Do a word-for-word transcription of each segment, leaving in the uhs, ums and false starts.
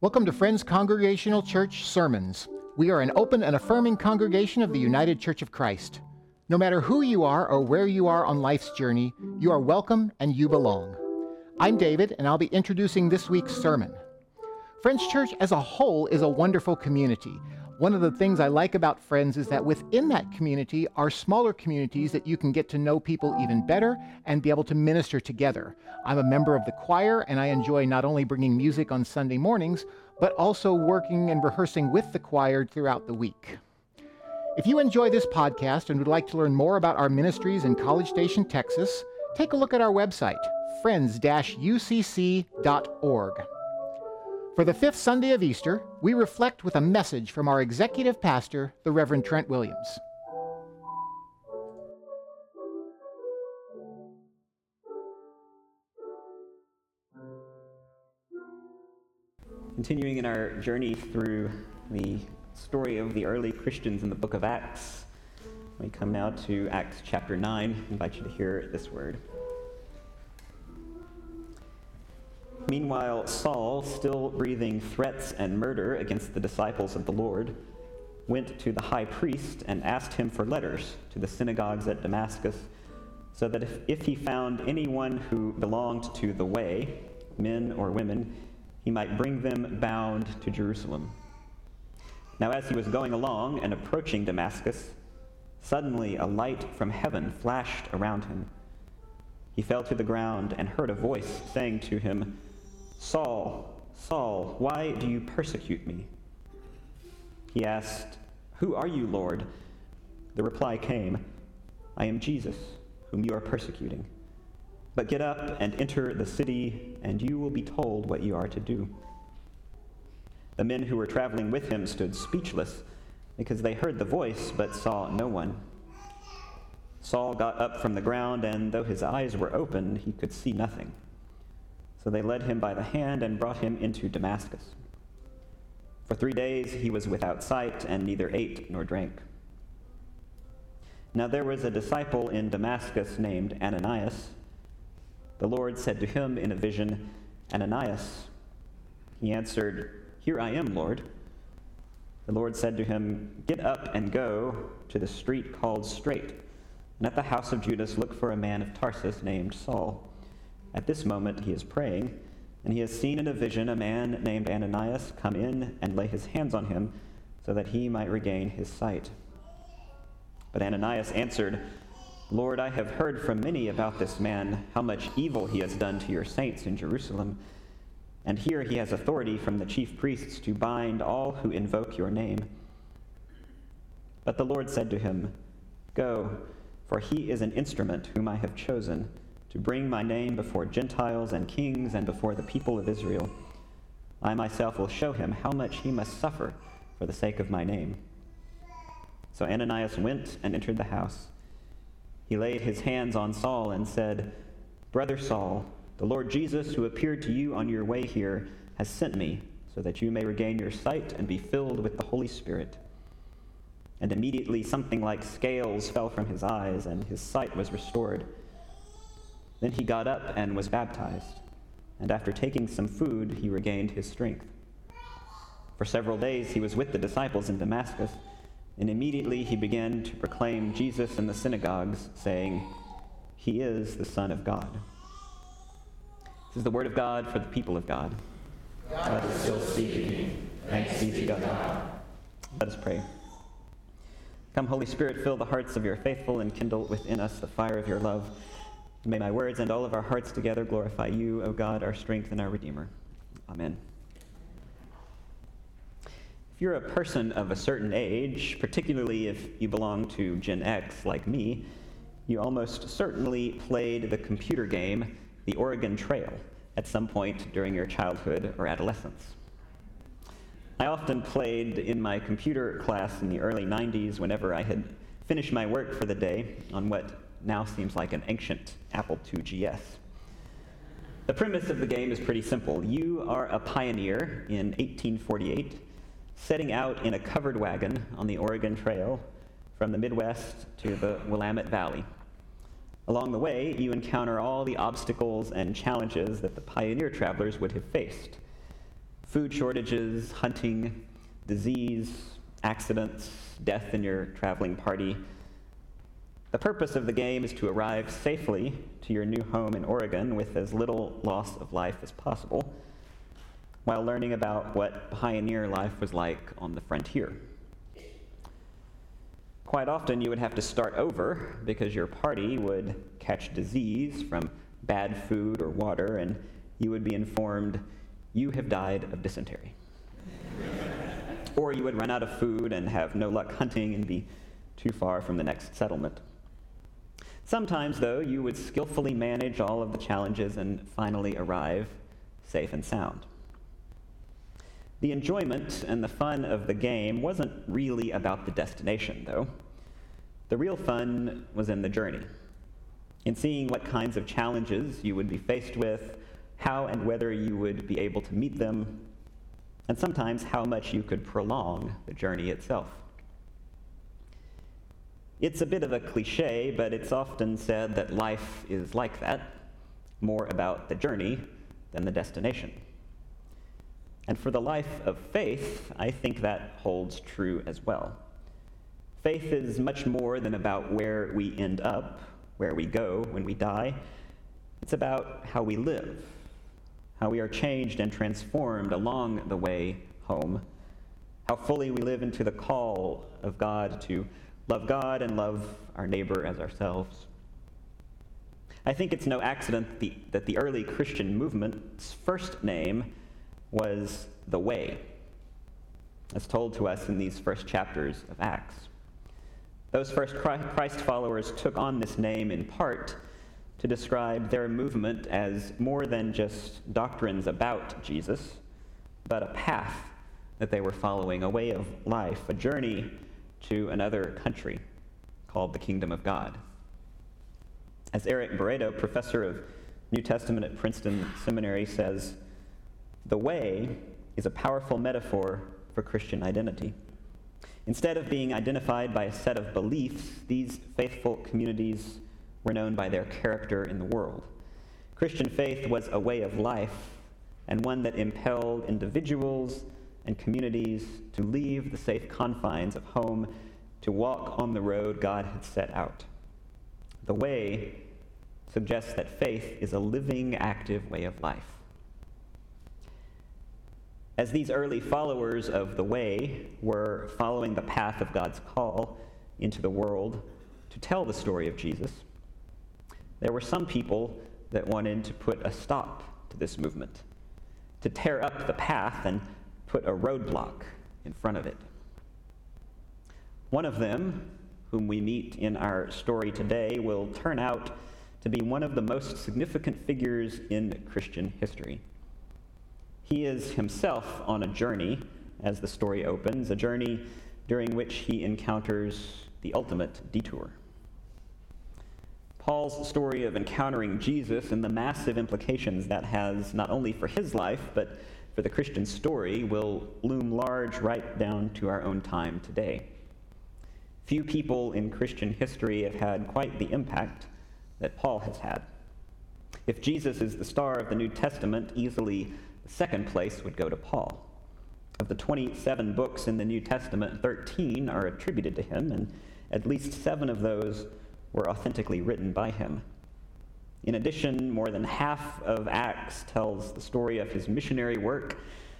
Welcome to Friends Congregational Church Sermons. We are an open and affirming congregation of the United Church of Christ. No matter who you are or where you are on life's journey, you are welcome and you belong. I'm David, and I'll be introducing this week's sermon. Friends Church as a whole is a wonderful community. One of the things I like about Friends is that within that community are smaller communities that you can get to know people even better and be able to minister together. I'm a member of the choir, and I enjoy not only bringing music on Sunday mornings, but also working and rehearsing with the choir throughout the week. If you enjoy this podcast and would like to learn more about our ministries in College Station, Texas, take a look at our website, friends dash U C C dot org. For the fifth Sunday of Easter, we reflect with a message from our executive pastor, the Reverend Trent Williams. Continuing in our journey through the story of the early Christians in the book of Acts, we come now to Acts chapter nine. I invite you to hear this word. Meanwhile, Saul, still breathing threats and murder against the disciples of the Lord, went to the high priest and asked him for letters to the synagogues at Damascus, so that if, if he found anyone who belonged to the way, men or women, he might bring them bound to Jerusalem. Now as he was going along and approaching Damascus, suddenly a light from heaven flashed around him. He fell to the ground and heard a voice saying to him, "Saul, Saul, why do you persecute me?" He asked, "Who are you, Lord?" The reply came, "I am Jesus, whom you are persecuting. But get up and enter the city, and you will be told what you are to do." The men who were traveling with him stood speechless, because they heard the voice but saw no one. Saul got up from the ground, and though his eyes were open, he could see nothing. So they led him by the hand and brought him into Damascus. For three days he was without sight, and neither ate nor drank. Now there was a disciple in Damascus named Ananias. The Lord said to him in a vision, "Ananias." He answered, "Here I am, Lord." The Lord said to him, "Get up and go to the street called Straight, and at the house of Judas look for a man of Tarsus named Saul. At this moment he is praying, and he has seen in a vision a man named Ananias come in and lay his hands on him so that he might regain his sight." But Ananias answered, "Lord, I have heard from many about this man, how much evil he has done to your saints in Jerusalem. And here he has authority from the chief priests to bind all who invoke your name." But the Lord said to him, "Go, for he is an instrument whom I have chosen, to bring my name before Gentiles and kings and before the people of Israel. I myself will show him how much he must suffer for the sake of my name." So Ananias went and entered the house. He laid his hands on Saul and said, "Brother Saul, the Lord Jesus, who appeared to you on your way here, has sent me so that you may regain your sight and be filled with the Holy Spirit." And immediately something like scales fell from his eyes, and his sight was restored. Then he got up and was baptized, and after taking some food, he regained his strength. For several days he was with the disciples in Damascus, and immediately he began to proclaim Jesus in the synagogues, saying, "He is the Son of God." This is the word of God for the people of God. God is still speaking. Thanks be to God. Let us pray. Come, Holy Spirit, fill the hearts of your faithful and kindle within us the fire of your love. And may my words and all of our hearts together glorify you, O God, our strength and our Redeemer. Amen. If you're a person of a certain age, particularly if you belong to Gen X like me, you almost certainly played the computer game The Oregon Trail at some point during your childhood or adolescence. I often played in my computer class in the early nineties whenever I had finished my work for the day on what now seems like an ancient Apple two G S. The premise of the game is pretty simple. You are a pioneer in eighteen forty-eight, setting out in a covered wagon on the Oregon Trail from the Midwest to the Willamette Valley. Along the way, you encounter all the obstacles and challenges that the pioneer travelers would have faced. Food shortages, hunting, disease, accidents, death in your traveling party. The purpose of the game is to arrive safely to your new home in Oregon with as little loss of life as possible, while learning about what pioneer life was like on the frontier. Quite often you would have to start over because your party would catch disease from bad food or water, and you would be informed, "You have died of dysentery." Or you would run out of food and have no luck hunting and be too far from the next settlement. Sometimes, though, you would skillfully manage all of the challenges and finally arrive safe and sound. The enjoyment and the fun of the game wasn't really about the destination, though. The real fun was in the journey, in seeing what kinds of challenges you would be faced with, how and whether you would be able to meet them, and sometimes how much you could prolong the journey itself. It's a bit of a cliche, but it's often said that life is like that, more about the journey than the destination. And for the life of faith, I think that holds true as well. Faith is much more than about where we end up, where we go when we die. It's about how we live, how we are changed and transformed along the way home, how fully we live into the call of God to love God and love our neighbor as ourselves. I think it's no accident the, that the early Christian movement's first name was The Way, as told to us in these first chapters of Acts. Those first Christ followers took on this name in part to describe their movement as more than just doctrines about Jesus, but a path that they were following, a way of life, a journey to another country called the Kingdom of God. As Eric Barreto, professor of New Testament at Princeton Seminary, says, "The way is a powerful metaphor for Christian identity. Instead of being identified by a set of beliefs, these faithful communities were known by their character in the world. Christian faith was a way of life, and one that impelled individuals and communities to leave the safe confines of home to walk on the road God had set out. The way suggests that faith is a living, active way of life." As these early followers of the way were following the path of God's call into the world to tell the story of Jesus, there were some people that wanted to put a stop to this movement, to tear up the path and put a roadblock in front of it. One of them, whom we meet in our story today, will turn out to be one of the most significant figures in Christian history. He is himself on a journey, as the story opens, a journey during which he encounters the ultimate detour. Paul's story of encountering Jesus and the massive implications that has not only for his life, but for the Christian story, will loom large right down to our own time today. Few people in Christian history have had quite the impact that Paul has had. If Jesus is the star of the New Testament, easily the second place would go to Paul. Of the twenty-seven books in the New Testament, thirteen are attributed to him, and at least seven of those were authentically written by him. In addition, more than half of Acts tells the story of his missionary work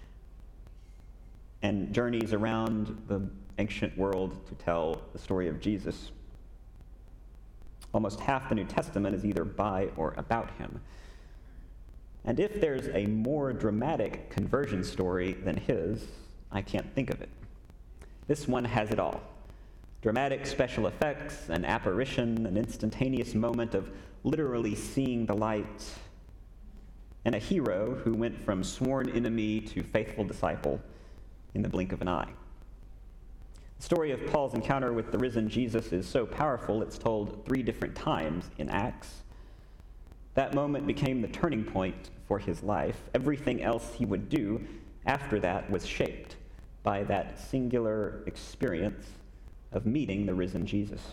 and journeys around the ancient world to tell the story of Jesus. Almost half the New Testament is either by or about him. And if there's a more dramatic conversion story than his, I can't think of it. This one has it all. Dramatic special effects, an apparition, an instantaneous moment of literally seeing the light, and a hero who went from sworn enemy to faithful disciple in the blink of an eye. The story of Paul's encounter with the risen Jesus is so powerful it's told three different times in Acts. That moment became the turning point for his life. Everything else he would do after that was shaped by that singular experience of meeting the risen Jesus.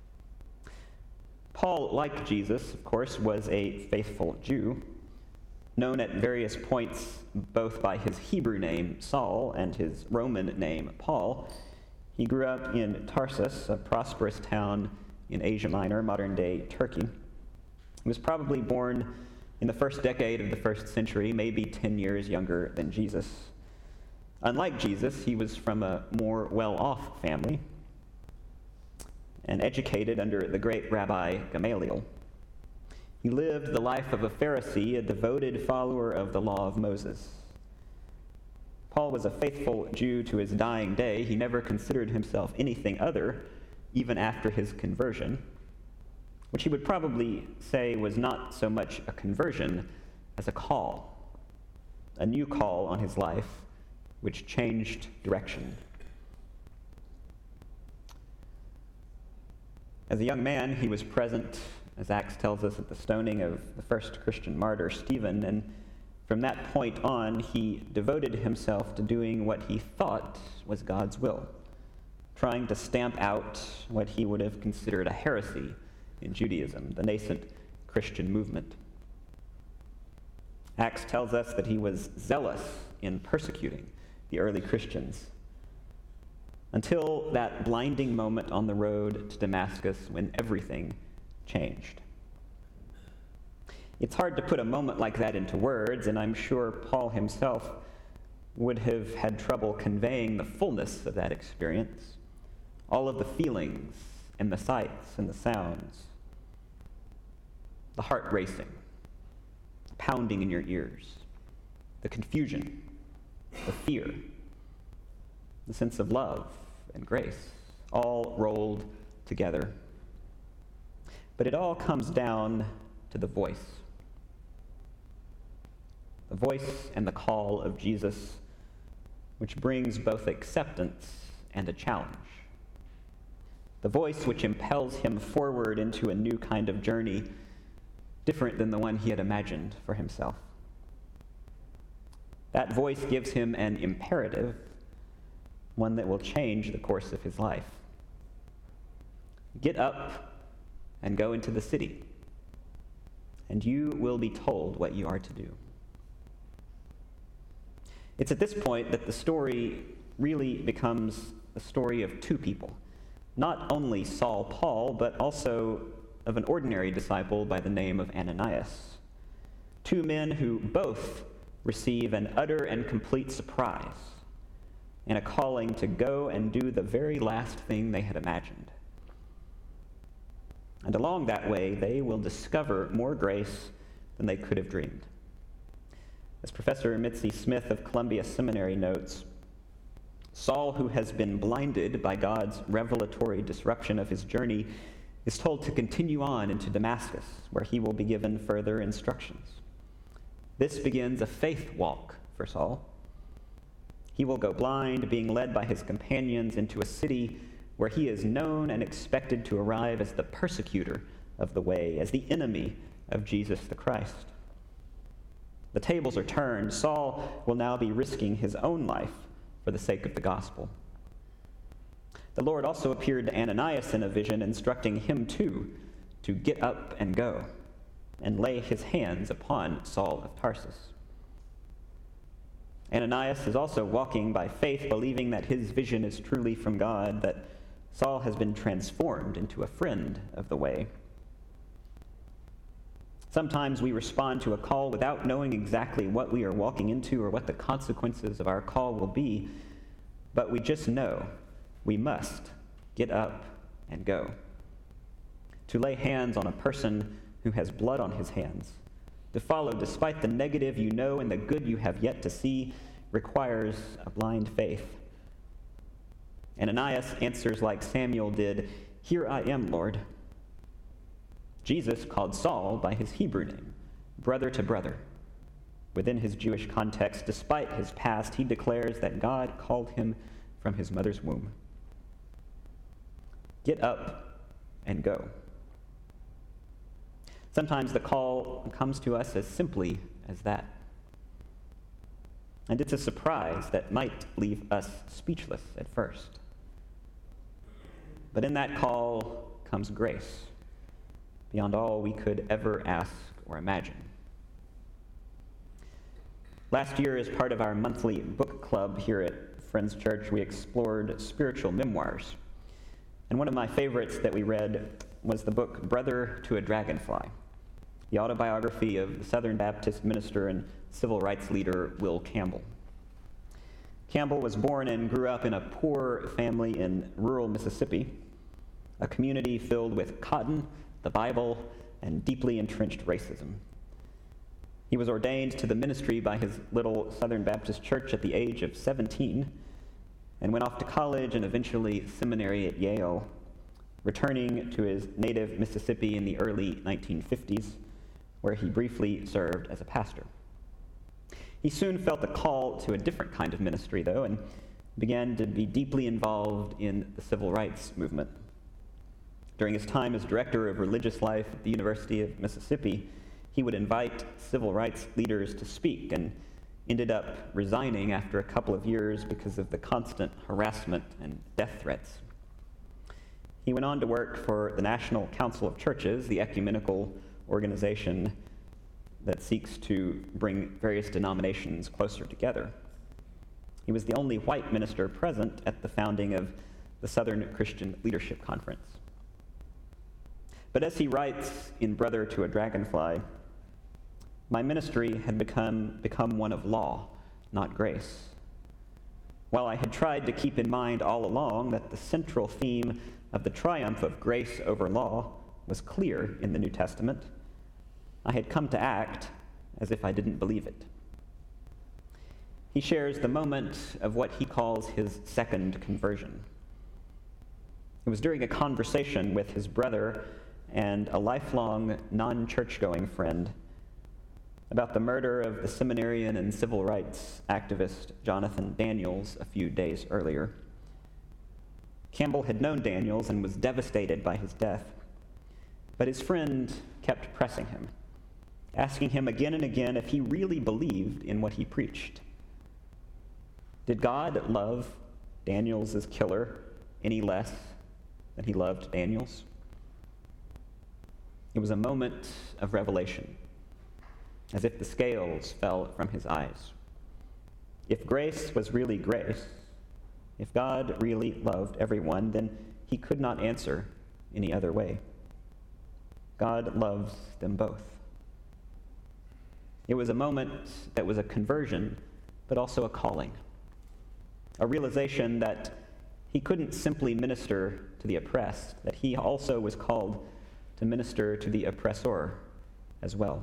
Paul, like Jesus, of course, was a faithful Jew, Known at various points both by his Hebrew name, Saul, and his Roman name, Paul, he grew up in Tarsus, a prosperous town in Asia Minor, modern-day Turkey. He was probably born in the first decade of the first century, maybe ten years younger than Jesus. Unlike Jesus, he was from a more well-off family and educated under the great Rabbi Gamaliel. He lived the life of a Pharisee, a devoted follower of the law of Moses. Paul was a faithful Jew to his dying day. He never considered himself anything other, even after his conversion, which he would probably say was not so much a conversion as a call, a new call on his life, which changed direction. As a young man, he was present, as Acts tells us, at the stoning of the first Christian martyr, Stephen, and from that point on, he devoted himself to doing what he thought was God's will, trying to stamp out what he would have considered a heresy in Judaism, the nascent Christian movement. Acts tells us that he was zealous in persecuting the early Christians, until that blinding moment on the road to Damascus when everything changed. It's hard to put a moment like that into words, and I'm sure Paul himself would have had trouble conveying the fullness of that experience, all of the feelings and the sights and the sounds, the heart racing, pounding in your ears, the confusion, the fear, the sense of love and grace, all rolled together. But it all comes down to the voice. The voice and the call of Jesus, which brings both acceptance and a challenge. The voice which impels him forward into a new kind of journey, different than the one he had imagined for himself. That voice gives him an imperative, one that will change the course of his life. Get up and go into the city, and you will be told what you are to do. It's at this point that the story really becomes the story of two people, not only Saul Paul, but also of an ordinary disciple by the name of Ananias. Two men who both receive an utter and complete surprise and a calling to go and do the very last thing they had imagined. And along that way, they will discover more grace than they could have dreamed. As Professor Mitzi Smith of Columbia Seminary notes, Saul, who has been blinded by God's revelatory disruption of his journey, is told to continue on into Damascus, where he will be given further instructions. This begins a faith walk for Saul. He will go blind, being led by his companions into a city where he is known and expected to arrive as the persecutor of the way, as the enemy of Jesus the Christ. The tables are turned. Saul will now be risking his own life for the sake of the gospel. The Lord also appeared to Ananias in a vision, instructing him too to get up and go and lay his hands upon Saul of Tarsus. Ananias is also walking by faith, believing that his vision is truly from God, that Saul has been transformed into a friend of the way. Sometimes we respond to a call without knowing exactly what we are walking into or what the consequences of our call will be, but we just know we must get up and go. To lay hands on a person who has blood on his hands, to follow despite the negative you know and the good you have yet to see, requires a blind faith. Ananias answers like Samuel did, "Here I am, Lord." Jesus called Saul by his Hebrew name, brother to brother. Within his Jewish context, despite his past, he declares that God called him from his mother's womb. Get up and go. Sometimes the call comes to us as simply as that. And it's a surprise that might leave us speechless at first. But in that call comes grace, beyond all we could ever ask or imagine. Last year, as part of our monthly book club here at Friends Church, we explored spiritual memoirs. And one of my favorites that we read was the book Brother to a Dragonfly, the autobiography of the Southern Baptist minister and civil rights leader Will Campbell. Campbell was born and grew up in a poor family in rural Mississippi, a community filled with cotton, the Bible, and deeply entrenched racism. He was ordained to the ministry by his little Southern Baptist church at the age of seventeen, and went off to college and eventually seminary at Yale, returning to his native Mississippi in the early nineteen fifties, where he briefly served as a pastor. He soon felt a call to a different kind of ministry, though, and began to be deeply involved in the civil rights movement. During his time as director of religious life at the University of Mississippi, he would invite civil rights leaders to speak and ended up resigning after a couple of years because of the constant harassment and death threats. He went on to work for the National Council of Churches, the ecumenical organization that seeks to bring various denominations closer together. He was the only white minister present at the founding of the Southern Christian Leadership Conference. But as he writes in Brother to a Dragonfly, my ministry had become, become one of law, not grace. While I had tried to keep in mind all along that the central theme of the triumph of grace over law was clear in the New Testament, I had come to act as if I didn't believe it. He shares the moment of what he calls his second conversion. It was during a conversation with his brother and a lifelong non-church-going friend about the murder of the seminarian and civil rights activist Jonathan Daniels a few days earlier. Campbell had known Daniels and was devastated by his death, but his friend kept pressing him, asking him again and again if he really believed in what he preached. Did God love Daniels' killer any less than he loved Daniels? It was a moment of revelation, as if the scales fell from his eyes. If grace was really grace, if God really loved everyone, then he could not answer any other way. God loves them both. It was a moment that was a conversion, but also a calling, a realization that he couldn't simply minister to the oppressed, that he also was called to minister to the oppressor as well.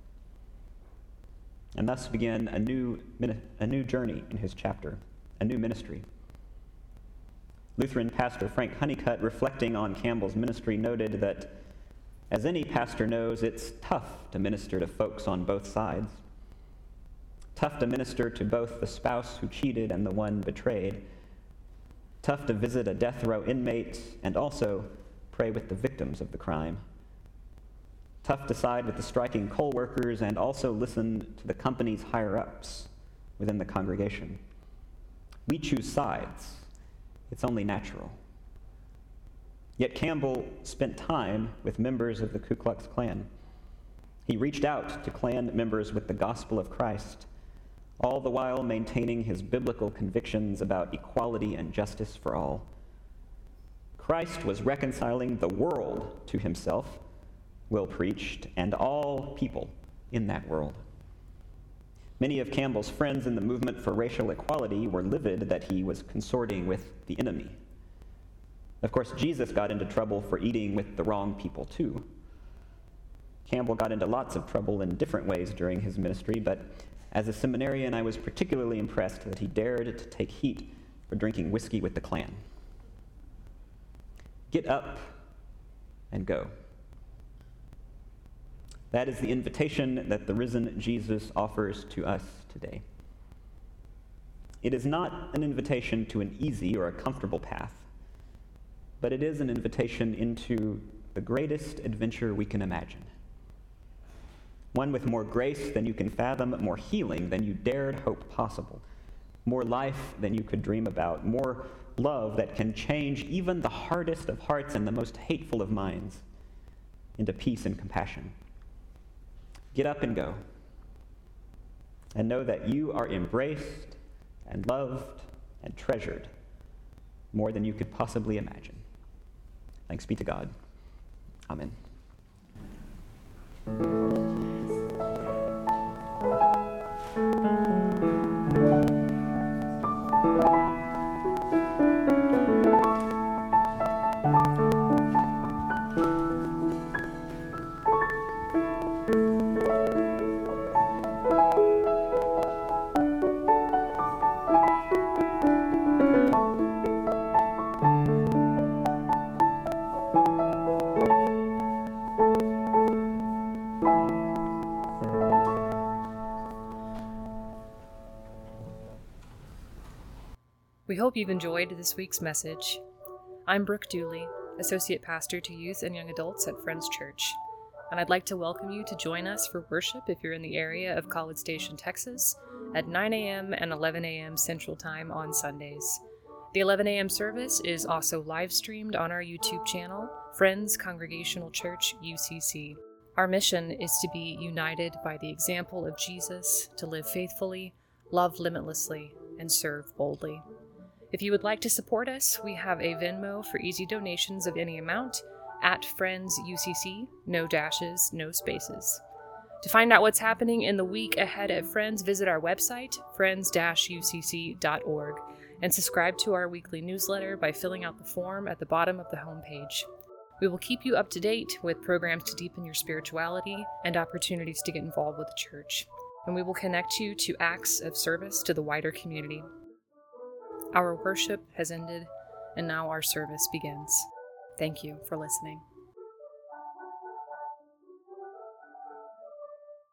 And thus began a new, a new journey in his chapter, a new ministry. Lutheran pastor Frank Honeycutt, reflecting on Campbell's ministry, noted that, as any pastor knows, it's tough to minister to folks on both sides. Tough to minister to both the spouse who cheated and the one betrayed. Tough to visit a death row inmate and also pray with the victims of the crime. Tough to side with the striking coal workers and also listen to the company's higher-ups within the congregation. We choose sides. It's only natural. Yet Campbell spent time with members of the Ku Klux Klan. He reached out to Klan members with the gospel of Christ, all the while maintaining his biblical convictions about equality and justice for all. Christ was reconciling the world to himself, Will preached, and all people in that world. Many of Campbell's friends in the movement for racial equality were livid that he was consorting with the enemy. Of course, Jesus got into trouble for eating with the wrong people too. Campbell got into lots of trouble in different ways during his ministry, but as a seminarian, I was particularly impressed that he dared to take heat for drinking whiskey with the Klan. Get up and go. That is the invitation that the risen Jesus offers to us today. It is not an invitation to an easy or a comfortable path, but it is an invitation into the greatest adventure we can imagine. One with more grace than you can fathom, more healing than you dared hope possible, more life than you could dream about, more love that can change even the hardest of hearts and the most hateful of minds into peace and compassion. Get up and go. and know that you are embraced and loved and treasured more than you could possibly imagine. Thanks be to God. Amen. We hope you've enjoyed this week's message. I'm Brooke Dooley, Associate Pastor to Youth and Young Adults at Friends Church, and I'd like to welcome you to join us for worship if you're in the area of College Station, Texas, at nine a.m. and eleven a.m. Central Time on Sundays. The eleven a.m. service is also live streamed on our YouTube channel, Friends Congregational Church, U C C. Our mission is to be united by the example of Jesus, to live faithfully, love limitlessly, and serve boldly. If you would like to support us, we have a Venmo for easy donations of any amount at Friends U C C, no dashes, no spaces. To find out what's happening in the week ahead at Friends, visit our website, friends dash u c c dot org, and subscribe to our weekly newsletter by filling out the form at the bottom of the homepage. We will keep you up to date with programs to deepen your spirituality and opportunities to get involved with the church, and we will connect you to acts of service to the wider community. Our worship has ended, and now our service begins. Thank you for listening.